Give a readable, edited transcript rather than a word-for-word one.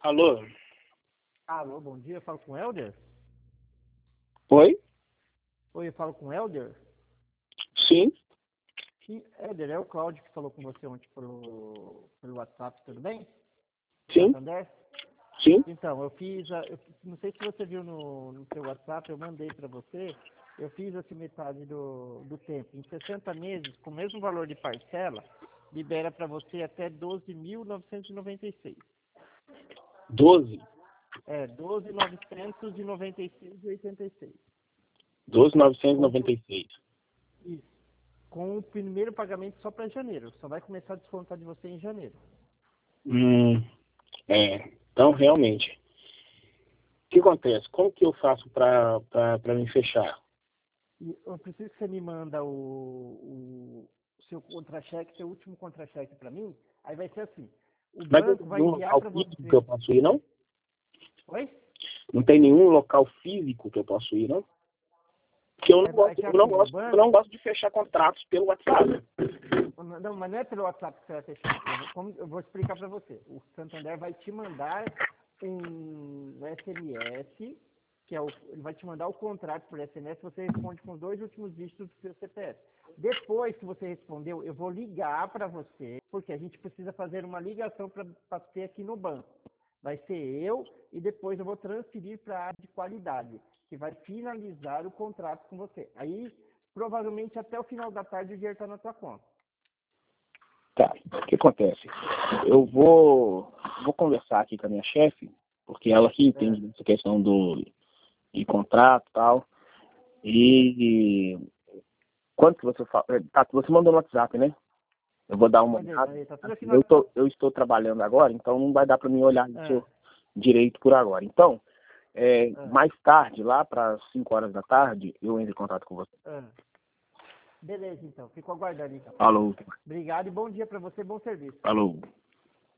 Alô? Alô, bom dia, eu falo com o Helder? Oi? Oi, eu falo com o Helder? Sim? Sim, Helder, é o Cláudio que falou com você ontem pelo WhatsApp, tudo bem? Sim? Santander? Sim? Então, não sei se você viu no seu WhatsApp, eu mandei para você, eu fiz assim metade do tempo. Em 60 meses, com o mesmo valor de parcela, libera para você até 12.996. 12? É, 12.996,86. 12.996. Isso. Com o primeiro pagamento só para janeiro. Só vai começar a descontar de você em janeiro. Hum, então, realmente. O que acontece? Como que eu faço para me fechar? E eu preciso que você me manda o seu contra-cheque, seu último contra-cheque para mim. Aí vai ser assim. O Mas não banco tem vai nenhum enviar local para físico que você. eu posso ir, não? Oi? Não tem nenhum local físico que eu posso ir, não? Porque É que assim, o eu não banco. gosto de fechar contratos pelo WhatsApp. Não, mas não é pelo WhatsApp que você vai fechar. Eu vou explicar para você. O Santander vai te mandar um SMS, ele vai te mandar o contrato por SMS, você responde com os dois últimos dígitos do seu CPF. Depois que você respondeu, eu vou ligar para você, porque a gente precisa fazer uma ligação para ter aqui no banco. Vai ser eu e depois eu vou transferir para a área de qualidade, que vai finalizar o contrato com você. Aí, provavelmente até o final da tarde o dinheiro está na tua conta. Tá, o que acontece? Eu vou conversar aqui com a minha chefe, porque ela que É, entende dessa questão de contrato e tal. E quanto que você fala? Tá, você mandou no WhatsApp, né? Eu vou dar uma mandei, olhada. mandei, tá tudo aqui Assim, no WhatsApp. eu estou trabalhando agora, então não vai dar para mim olhar É, isso direito por agora. Então, é, mais tarde, lá para 5 horas da tarde, eu entro em contato com você. é. Beleza, então. Fico aguardando, então. Falou, Obrigado e bom dia para você, bom serviço. falou.